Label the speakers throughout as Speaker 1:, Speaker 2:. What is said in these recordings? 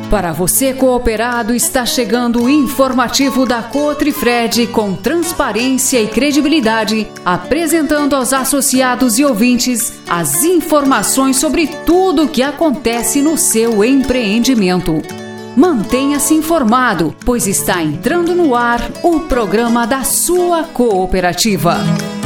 Speaker 1: Para você cooperado, está chegando o informativo da Cotrifred com transparência e credibilidade, apresentando aos associados e ouvintes as informações sobre tudo o que acontece no seu empreendimento. Mantenha-se informado, pois está entrando no ar o programa da sua cooperativa.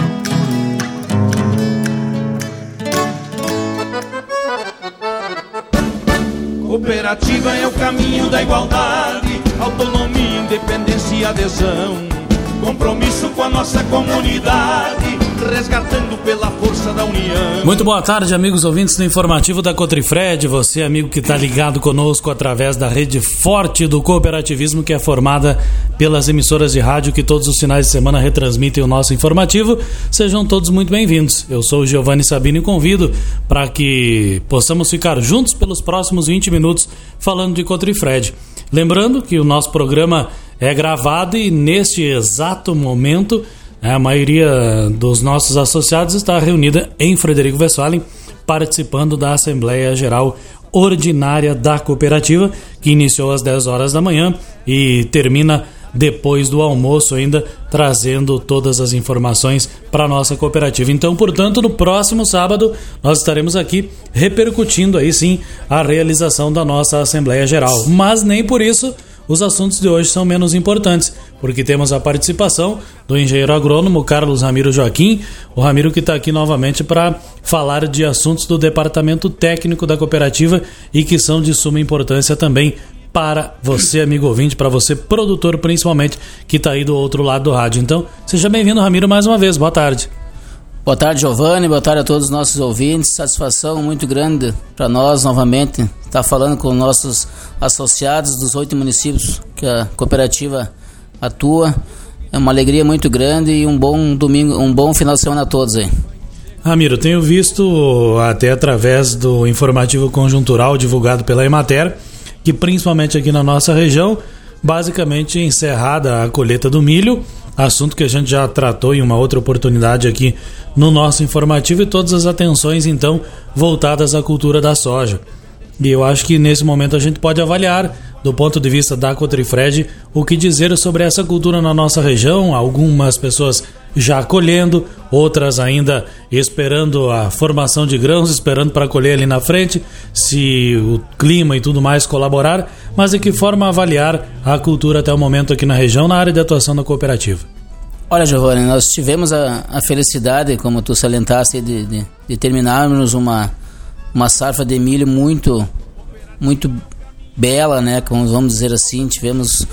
Speaker 2: Cooperativa é o caminho da igualdade, autonomia, independência e adesão. Compromisso com a nossa comunidade, resgatando pela força da união.
Speaker 3: Muito boa tarde, amigos ouvintes do informativo da Cotrifred. Você, amigo que está ligado conosco através da rede forte do cooperativismo, que é formada pelas emissoras de rádio que todos os finais de semana retransmitem o nosso informativo. Sejam todos muito bem-vindos. Eu sou o Giovanni Sabino e convido para que possamos ficar juntos pelos próximos 20 minutos falando de Cotrifred. Lembrando que o nosso programa é gravado e neste exato momento a maioria dos nossos associados está reunida em Frederico Westphalen, participando da Assembleia Geral Ordinária da Cooperativa, que iniciou às 10 horas da manhã e termina depois do almoço ainda, trazendo todas as informações para a nossa cooperativa. Então, portanto, no próximo sábado nós estaremos aqui repercutindo aí sim a realização da nossa Assembleia Geral. Mas nem por isso os assuntos de hoje são menos importantes, porque temos a participação do engenheiro agrônomo Carlos Ramiro Joaquim, o Ramiro que está aqui novamente para falar de assuntos do departamento técnico da cooperativa e que são de suma importância também para você, amigo ouvinte, para você, produtor, principalmente, que está aí do outro lado do rádio. Então, seja bem-vindo, Ramiro, mais uma vez. Boa tarde.
Speaker 4: Boa tarde, Giovanni. Boa tarde a todos os nossos ouvintes. Satisfação muito grande para nós, novamente, estar falando com nossos associados dos 8 municípios que a cooperativa atua. É uma alegria muito grande e um bom domingo, um bom final de semana a todos aí.
Speaker 3: Ramiro, tenho visto até através do informativo conjuntural divulgado pela Emater, que principalmente aqui na nossa região, basicamente encerrada a colheita do milho, assunto que a gente já tratou em uma outra oportunidade aqui no nosso informativo, e todas as atenções então voltadas à cultura da soja. E eu acho que nesse momento a gente pode avaliar, do ponto de vista da Cotrifred, o que dizer sobre essa cultura na nossa região. Algumas pessoas já colhendo, outras ainda esperando a formação de grãos, esperando para colher ali na frente, se o clima e tudo mais colaborar, mas de que forma avaliar a cultura até o momento aqui na região, na área de atuação da cooperativa?
Speaker 4: Olha, Giovanni, nós tivemos a felicidade, como tu salientaste, de terminarmos uma safra de milho muito bela, né? Como vamos dizer assim, tivemos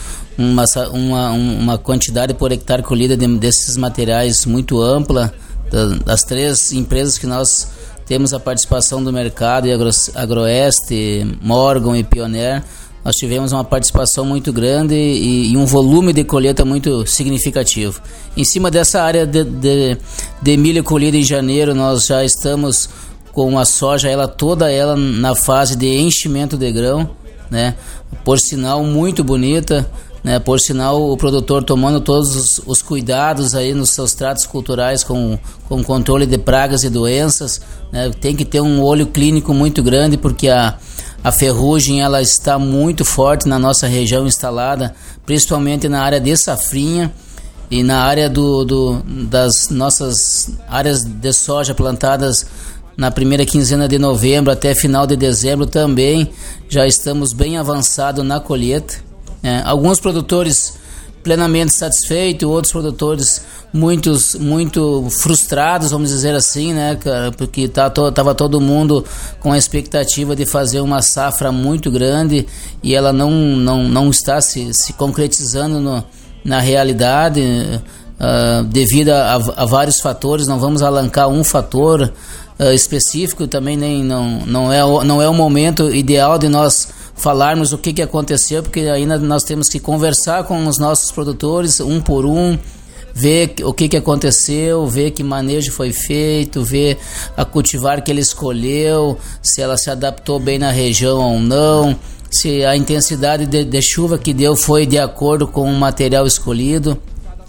Speaker 4: uma quantidade por hectare colhida desses materiais muito ampla, das 3 empresas que nós temos a participação do mercado, Agroeste, Morgan e Pioneer. Nós tivemos uma participação muito grande e um volume de colheita muito significativo. Em cima dessa área de milho colhida em janeiro, nós já estamos com a soja toda ela na fase de enchimento de grão, né? Por sinal muito bonita, né? Por sinal o produtor tomando todos os cuidados aí nos seus tratos culturais com controle de pragas e doenças, né? Tem que ter um olho clínico muito grande, porque a ferrugem ela está muito forte na nossa região instalada, principalmente na área de safrinha e na área das nossas áreas de soja plantadas na primeira quinzena de novembro até final de dezembro. Também já estamos bem avançados na colheita. Alguns produtores plenamente satisfeitos, outros produtores muito frustrados, vamos dizer assim, né, cara, porque estava todo mundo com a expectativa de fazer uma safra muito grande e ela não está se concretizando na realidade, devido a vários fatores. Não vamos alancar um fator específico, também não é o momento ideal de nós falarmos o que aconteceu, porque ainda nós temos que conversar com os nossos produtores um por um, ver o que aconteceu, ver que manejo foi feito, ver a cultivar que ele escolheu, se ela se adaptou bem na região ou não, se a intensidade de chuva que deu foi de acordo com o material escolhido.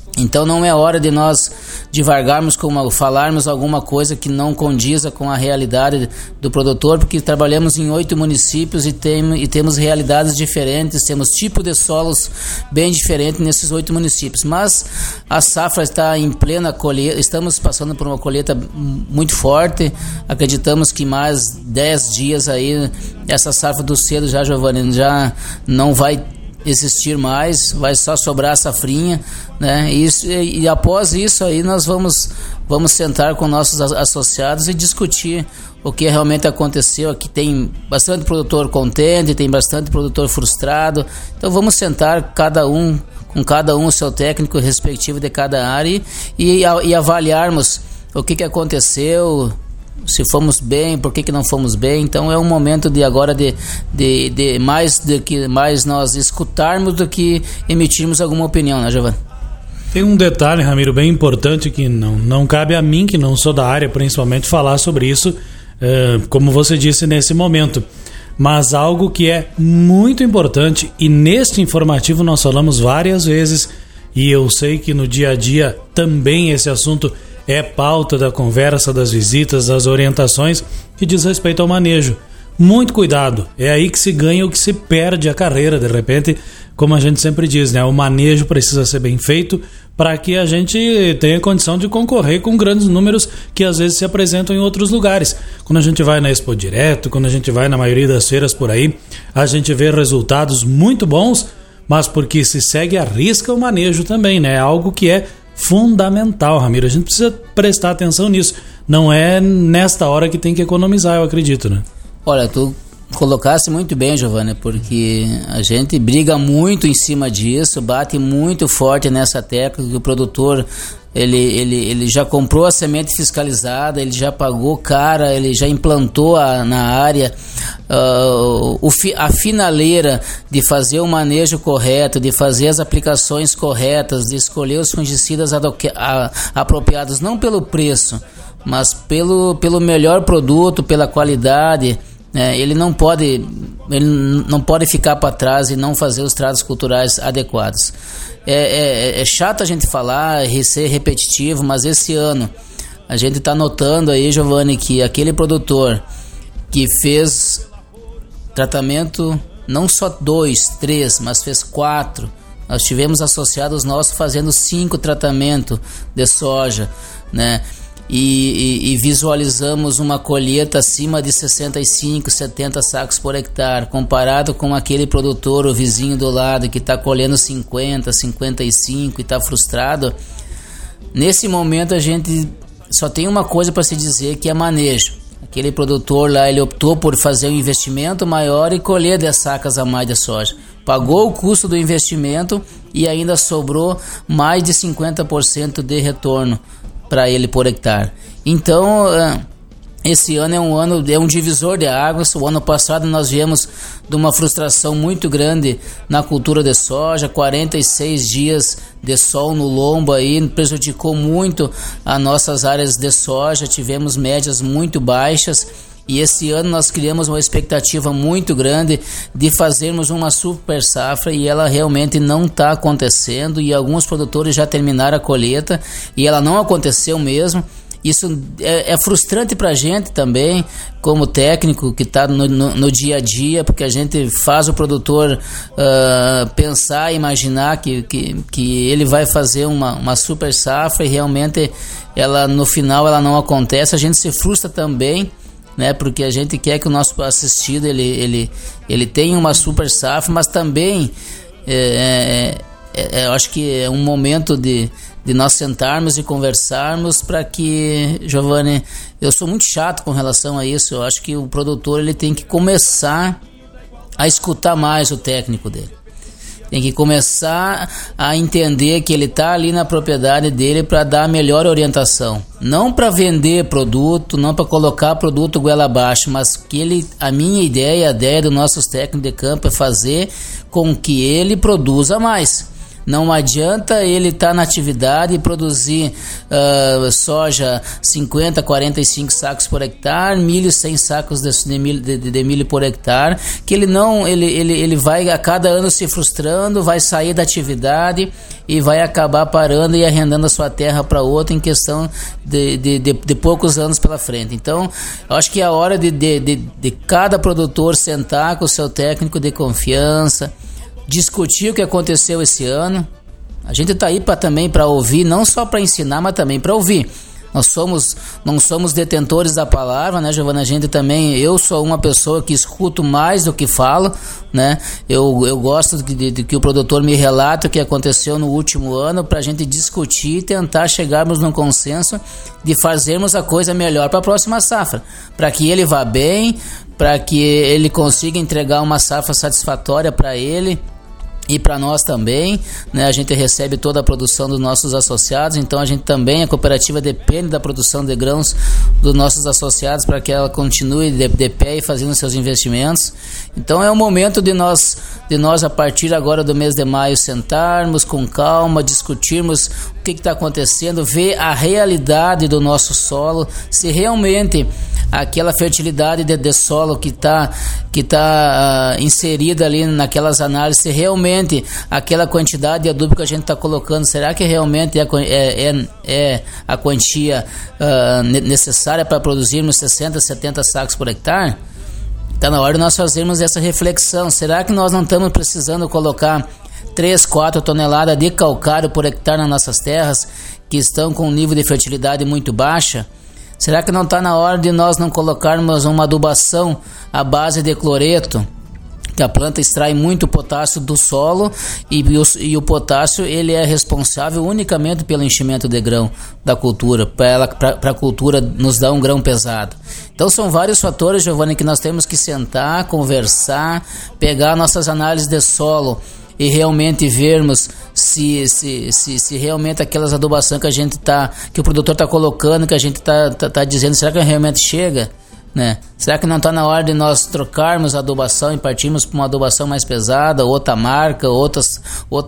Speaker 4: Então não é hora de nós divagarmos falarmos alguma coisa que não condiza com a realidade do produtor, porque trabalhamos em 8 municípios e temos realidades diferentes, temos tipo de solos bem diferentes nesses 8 municípios. Mas a safra está em plena colheita, estamos passando por uma colheita muito forte, acreditamos que mais 10 dias aí, essa safra do cedo já, Giovanni, já não vai existir mais, vai só sobrar a safrinha, né? E após isso aí nós vamos sentar com nossos associados e discutir o que realmente aconteceu. Aqui tem bastante produtor contente, tem bastante produtor frustrado, então vamos sentar com cada um o seu técnico respectivo de cada área e avaliarmos o que aconteceu, se fomos bem, por que não fomos bem. Então é um momento de agora de mais nós escutarmos do que emitirmos alguma opinião, né, Giovanni?
Speaker 3: Tem um detalhe, Ramiro, bem importante que não cabe a mim, que não sou da área, principalmente falar sobre isso, como você disse nesse momento, mas algo que é muito importante, e neste informativo nós falamos várias vezes, e eu sei que no dia a dia também esse assunto é pauta da conversa, das visitas, das orientações, que diz respeito ao manejo. Muito cuidado, é aí que se ganha ou que se perde a carreira, de repente, como a gente sempre diz, né? O manejo precisa ser bem feito para que a gente tenha condição de concorrer com grandes números que às vezes se apresentam em outros lugares. Quando a gente vai na Expo Direto, quando a gente vai na maioria das feiras por aí, a gente vê resultados muito bons, mas porque se segue à risca o manejo também, né? É algo que é fundamental, Ramiro. A gente precisa prestar atenção nisso. Não é nesta hora que tem que economizar, eu acredito, né?
Speaker 4: Olha, tu colocasse muito bem, Giovanni, porque a gente briga muito em cima disso, bate muito forte nessa tecla que o produtor ele já comprou a semente fiscalizada, ele já pagou cara, ele já implantou na área a finaleira de fazer o manejo correto, de fazer as aplicações corretas, de escolher os fungicidas apropriados, não pelo preço, mas pelo melhor produto, pela qualidade. Ele não pode ficar para trás e não fazer os tratos culturais adequados. É chato a gente falar, ser repetitivo, mas esse ano a gente está notando aí, Giovanni, que aquele produtor que fez tratamento não só 2, 3, mas fez 4. Nós tivemos associados nossos fazendo 5 tratamentos de soja, né? E visualizamos uma colheita acima de 65, 70 sacos por hectare, comparado com aquele produtor, o vizinho do lado, que está colhendo 50, 55 e está frustrado. Nesse momento a gente só tem uma coisa para se dizer, que é manejo. Aquele produtor lá, ele optou por fazer um investimento maior e colher 10 sacas a mais de soja. Pagou o custo do investimento e ainda sobrou mais de 50% de retorno para ele por hectare. Então, esse ano é um divisor de águas. O ano passado nós viemos de uma frustração muito grande na cultura de soja, 46 dias de sol no lombo aí prejudicou muito as nossas áreas de soja, tivemos médias muito baixas. E esse ano nós criamos uma expectativa muito grande de fazermos uma super safra, e ela realmente não está acontecendo, e alguns produtores já terminaram a colheita e ela não aconteceu mesmo. Isso é frustrante para a gente também, como técnico que está no dia a dia, porque a gente faz o produtor pensar, imaginar que ele vai fazer uma super safra, e realmente no final ela não acontece. A gente se frustra também, né, porque a gente quer que o nosso assistido ele tenha uma super safra, mas também eu acho que é um momento de nós sentarmos e conversarmos para que, Giovanni, eu sou muito chato com relação a isso. Eu acho que o produtor ele tem que começar a escutar mais o técnico dele. Tem que começar a entender que ele está ali na propriedade dele para dar a melhor orientação. Não para vender produto, não para colocar produto goela abaixo, mas que a minha ideia, a ideia dos nossos técnicos de campo é fazer com que ele produza mais. Não adianta ele estar na atividade e produzir soja 50, 45 sacos por hectare, milho 100 sacos de milho por hectare, que ele vai a cada ano se frustrando, vai sair da atividade e vai acabar parando e arrendando a sua terra para outra em questão de poucos anos pela frente. Então, eu acho que é a hora de cada produtor sentar com o seu técnico de confiança, discutir o que aconteceu esse ano. A gente está aí também para ouvir, não só para ensinar, mas também para ouvir. Não somos detentores da palavra, né, Giovana? A gente também, eu sou uma pessoa que escuto mais do que falo, né? Eu gosto de que o produtor me relate o que aconteceu no último ano, para a gente discutir e tentar chegarmos num consenso de fazermos a coisa melhor para a próxima safra, para que ele vá bem, para que ele consiga entregar uma safra satisfatória para ele e para nós também, né? A gente recebe toda a produção dos nossos associados, então a gente também, a cooperativa depende da produção de grãos dos nossos associados para que ela continue de pé e fazendo seus investimentos. Então é o momento de nós a partir agora do mês de maio sentarmos com calma, discutirmos o que está acontecendo, ver a realidade do nosso solo, se realmente aquela fertilidade de solo que está inserida ali naquelas análises, se realmente aquela quantidade de adubo que a gente está colocando, será que realmente é a quantia necessária para produzirmos 60, 70 sacos por hectare? Está na hora de nós fazermos essa reflexão. Será que nós não estamos precisando colocar 3, 4 toneladas de calcário por hectare nas nossas terras que estão com um nível de fertilidade muito baixa? Será que não está na hora de nós não colocarmos uma adubação à base de cloreto? Que a planta extrai muito potássio do solo e o potássio ele é responsável unicamente pelo enchimento de grão da cultura, para a cultura nos dar um grão pesado. Então são vários fatores, Giovanni, que nós temos que sentar, conversar, pegar nossas análises de solo e realmente vermos se realmente aquelas adubações que o produtor está colocando, que a gente tá dizendo, será que realmente chega? Né? Será que não está na hora de nós trocarmos a adubação e partirmos para uma adubação mais pesada, outra marca, outras,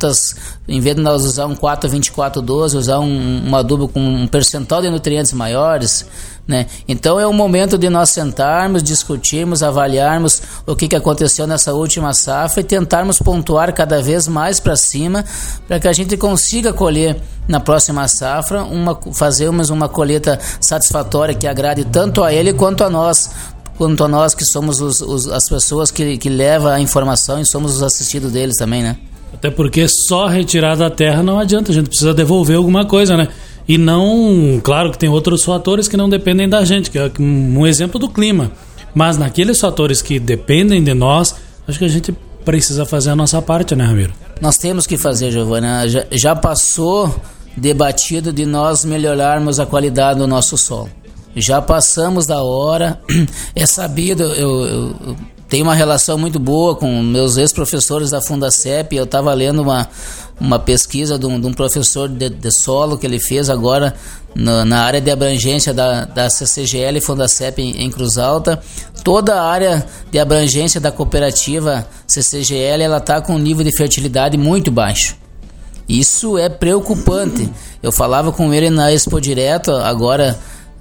Speaker 4: em vez de nós usar um 4-24-12, usar um adubo com um percentual de nutrientes maiores, né? Então é o momento de nós sentarmos, discutirmos, avaliarmos o que aconteceu nessa última safra e tentarmos pontuar cada vez mais para cima, para que a gente consiga colher na próxima safra, fazermos uma colheita satisfatória que agrade tanto a ele quanto a nós que somos as pessoas que levam a informação e somos os assistidos deles também, né?
Speaker 3: Até porque só retirar da terra não adianta, a gente precisa devolver alguma coisa, né? E não, claro que tem outros fatores que não dependem da gente, que é um exemplo do clima, mas naqueles fatores que dependem de nós, acho que a gente precisa fazer a nossa parte, né, Ramiro?
Speaker 4: Nós temos que fazer, Giovana. Já passou debatido de nós melhorarmos a qualidade do nosso solo. Já passamos da hora. É sabido, eu tenho uma relação muito boa com meus ex-professores da Fundacep. Eu estava lendo uma pesquisa de um professor de solo que ele fez agora na área de abrangência da CCGL e Fundacep em Cruz Alta. Toda a área de abrangência da cooperativa CCGL ela está com um nível de fertilidade muito baixo. Isso é preocupante. Eu falava com ele na Expo Direto agora,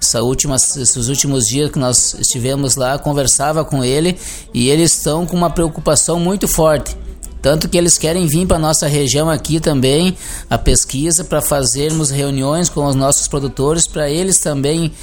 Speaker 4: esses últimos dias que nós estivemos lá, conversava com ele e eles estão com uma preocupação muito forte. Tanto que eles querem vir para a nossa região aqui também, a pesquisa, para fazermos reuniões com os nossos produtores, para eles também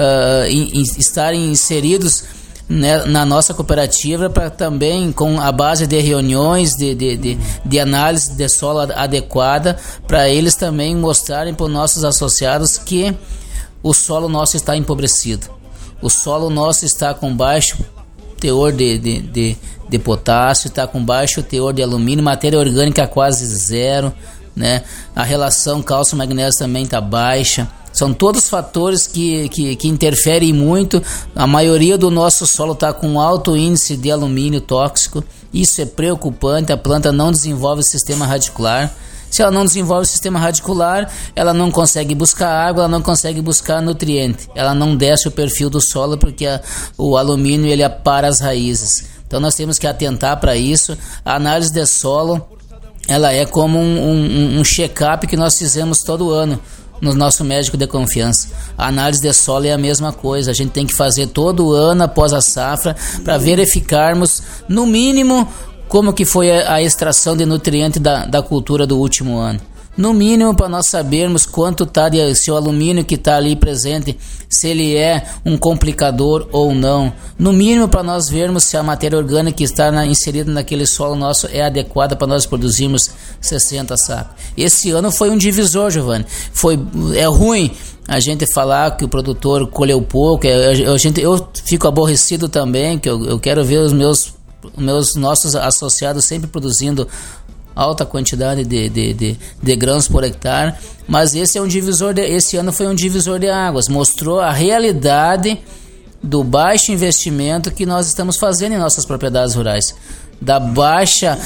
Speaker 4: estarem inseridos, né, na nossa cooperativa, para também com a base de reuniões, de análise de solo adequada, para eles também mostrarem para os nossos associados que o solo nosso está empobrecido. O solo nosso está com baixo teor de potássio, está com baixo teor de alumínio, matéria orgânica quase zero, né? A relação cálcio-magnésio também está baixa. São todos fatores que interferem muito. A maioria do nosso solo está com alto índice de alumínio tóxico. Isso é preocupante. A planta não desenvolve o sistema radicular. Se ela não desenvolve o sistema radicular, ela não consegue buscar água, ela não consegue buscar nutriente. Ela não desce o perfil do solo porque o alumínio ele apara as raízes. Então nós temos que atentar para isso. A análise de solo, ela é como um check-up que nós fizemos todo ano no nosso médico de confiança. A análise de solo é a mesma coisa, a gente tem que fazer todo ano após a safra para verificarmos, no mínimo, como que foi a extração de nutriente da cultura do último ano. No mínimo, para nós sabermos quanto está se o alumínio que está ali presente, se ele é um complicador ou não. No mínimo, para nós vermos se a matéria orgânica que está inserida naquele solo nosso é adequada para nós produzirmos 60 sacos. Esse ano foi um divisor, Giovanni. É ruim a gente falar que o produtor colheu pouco. Eu fico aborrecido também, que eu quero ver os nossos associados sempre produzindo alta quantidade de grãos por hectare, mas esse ano foi um divisor de águas, mostrou a realidade do baixo investimento que nós estamos fazendo em nossas propriedades rurais, da baixa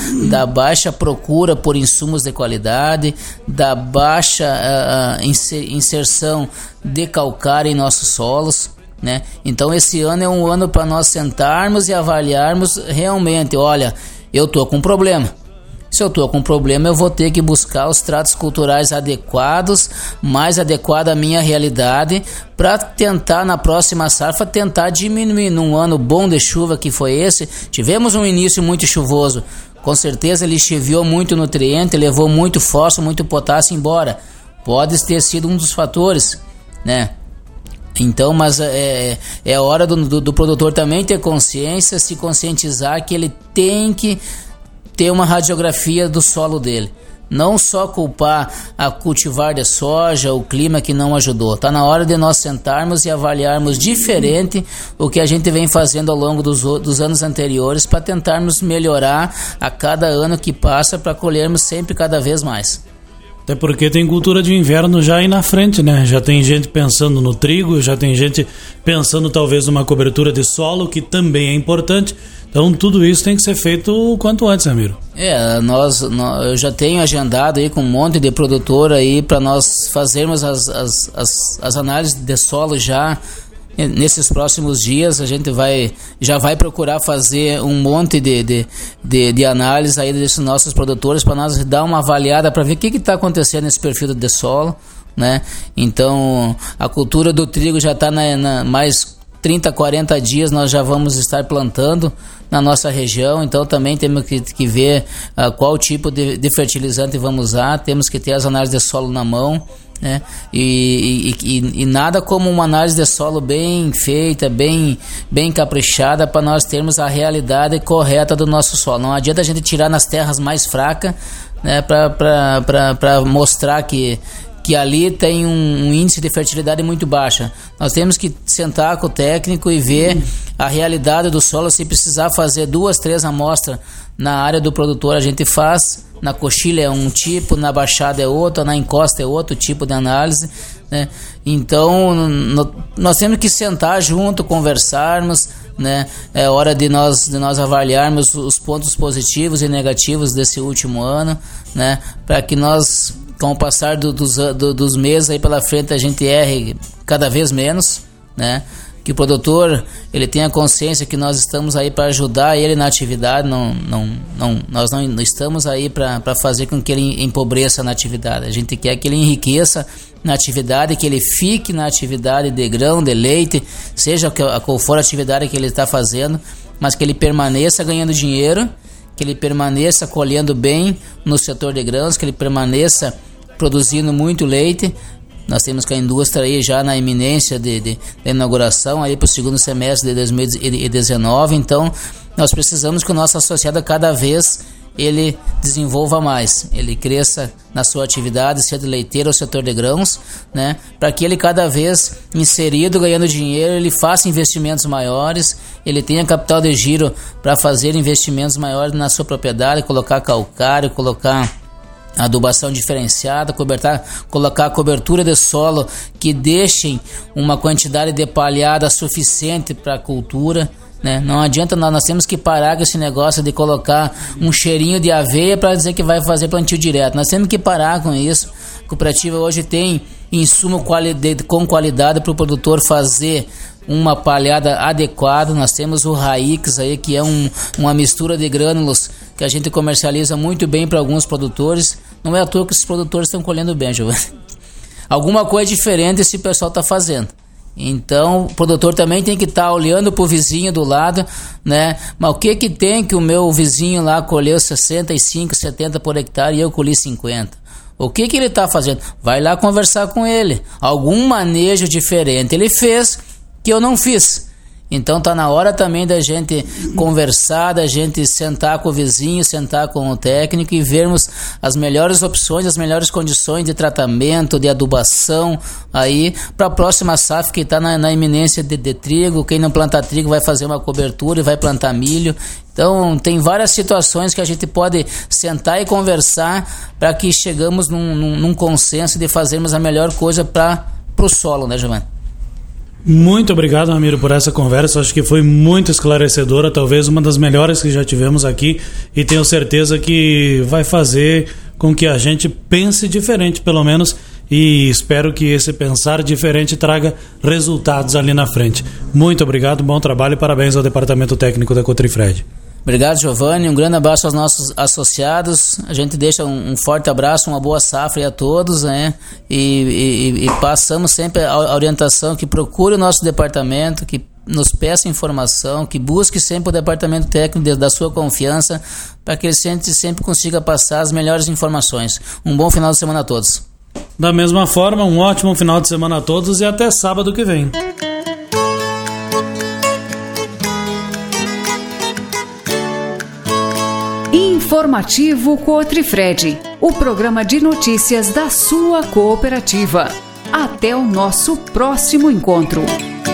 Speaker 4: procura por insumos de qualidade, da baixa inserção de calcário em nossos solos, né? Então esse ano é um ano para nós sentarmos e avaliarmos realmente, olha, eu estou com um problema. Se eu estou com problema, eu vou ter que buscar os tratos culturais adequados, mais adequados à minha realidade, para tentar na próxima safra, tentar diminuir. Num ano bom de chuva que foi esse, tivemos um início muito chuvoso, com certeza ele lixiviou muito nutriente, levou muito fósforo, muito potássio embora, pode ter sido um dos fatores, né? Então, mas é hora do produtor também ter consciência, se conscientizar que ele tem que ter uma radiografia do solo dele. Não só culpar a cultivar de soja, o clima que não ajudou. Está na hora de nós sentarmos e avaliarmos diferente o que a gente vem fazendo ao longo dos anos anteriores para tentarmos melhorar a cada ano que passa para colhermos sempre cada vez mais.
Speaker 3: Até porque tem cultura de inverno já aí na frente, né? Já tem gente pensando no trigo, já tem gente pensando talvez numa cobertura de solo, que também é importante. Então tudo isso tem que ser feito o quanto antes, Ramiro. Eu já tenho agendado aí com um monte de produtor aí para nós fazermos as análises de solo já nesses próximos dias. A gente já vai procurar fazer um monte de análise aí desses nossos produtores para nós dar uma avaliada para ver o que está acontecendo nesse perfil de solo, né? Então a cultura do trigo já está mais 30, 40 dias nós já vamos estar plantando na nossa região, então também temos que ver qual tipo de fertilizante vamos usar, temos que ter as análises de solo na mão, né? E nada como uma análise de solo bem feita, bem caprichada, para nós termos a realidade correta do nosso solo. Não adianta a gente tirar nas terras mais fracas, né, para mostrar que ali tem um índice de fertilidade muito baixa. Nós temos que sentar com o técnico e ver a realidade do solo. Se precisar fazer 2, 3 amostras na área do produtor, a gente faz. Na coxilha é um tipo, na baixada é outro, na encosta é outro tipo de análise, né? Então nós temos que sentar junto, conversarmos, né? É hora de nós avaliarmos os pontos positivos e negativos desse último ano, né? Para que nós, com o passar dos meses aí pela frente, a gente erre cada vez menos, né? Que o produtor ele tenha consciência que nós estamos aí para ajudar ele na atividade, nós não estamos aí para fazer com que ele empobreça na atividade. A gente quer que ele enriqueça na atividade, que ele fique na atividade de grão, de leite, seja qual for a atividade que ele está fazendo, mas que ele permaneça ganhando dinheiro, que ele permaneça colhendo bem no setor de grãos, que ele permaneça produzindo muito leite. Nós temos que a indústria aí já na iminência de inauguração aí para o segundo semestre de 2019, então nós precisamos que o nosso associado cada vez ele desenvolva mais, ele cresça na sua atividade, seja de leiteiro ou setor de grãos, né? Para que ele cada vez inserido, ganhando dinheiro, ele faça investimentos maiores, ele tenha capital de giro para fazer investimentos maiores na sua propriedade, colocar calcário, colocar adubação diferenciada, colocar cobertura de solo que deixem uma quantidade de palhada suficiente para a cultura, né? Não adianta, nós temos que parar com esse negócio de colocar um cheirinho de aveia para dizer que vai fazer plantio direto. Nós temos que parar com isso.
Speaker 4: cooperativa hoje tem insumo com qualidade para o produtor fazer uma palhada adequada. Nós temos o Raix aí, que é uma mistura de grânulos que a gente comercializa muito bem para alguns produtores. Não é à toa que esses produtores estão colhendo bem, Giovanni. Alguma coisa diferente esse pessoal está fazendo. Então, o produtor também tem que estar olhando para o vizinho do lado, né? Mas o que tem que o meu vizinho lá colheu 65, 70 por hectare e eu colhi 50? O que ele está fazendo? Vai lá conversar com ele. Algum manejo diferente ele fez que eu não fiz. Então tá na hora também da gente conversar, da gente sentar com o vizinho, sentar com o técnico e vermos as melhores opções, as melhores condições de tratamento, de adubação aí para a próxima safra que está na iminência de trigo. Quem não planta trigo vai fazer uma cobertura e vai plantar milho. Então tem várias situações que a gente pode sentar e conversar para que chegamos num consenso de fazermos a melhor coisa para o solo, né, Giovanni?
Speaker 3: Muito obrigado, Ramiro, por essa conversa. Acho que foi muito esclarecedora, talvez uma das melhores que já tivemos aqui, e tenho certeza que vai fazer com que a gente pense diferente, pelo menos, e espero que esse pensar diferente traga resultados ali na frente. Muito obrigado, bom trabalho e parabéns ao Departamento Técnico da Cotrifred.
Speaker 4: Obrigado, Giovanni, um grande abraço aos nossos associados. A gente deixa um forte abraço, uma boa safra a todos, né? E passamos sempre a orientação que procure o nosso departamento, que nos peça informação, que busque sempre o departamento técnico da sua confiança, para que ele sempre consiga passar as melhores informações. Um bom final de semana a todos.
Speaker 3: Da mesma forma, um ótimo final de semana a todos e até sábado que vem.
Speaker 1: Informativo Cotrifred, o programa de notícias da sua cooperativa. Até o nosso próximo encontro.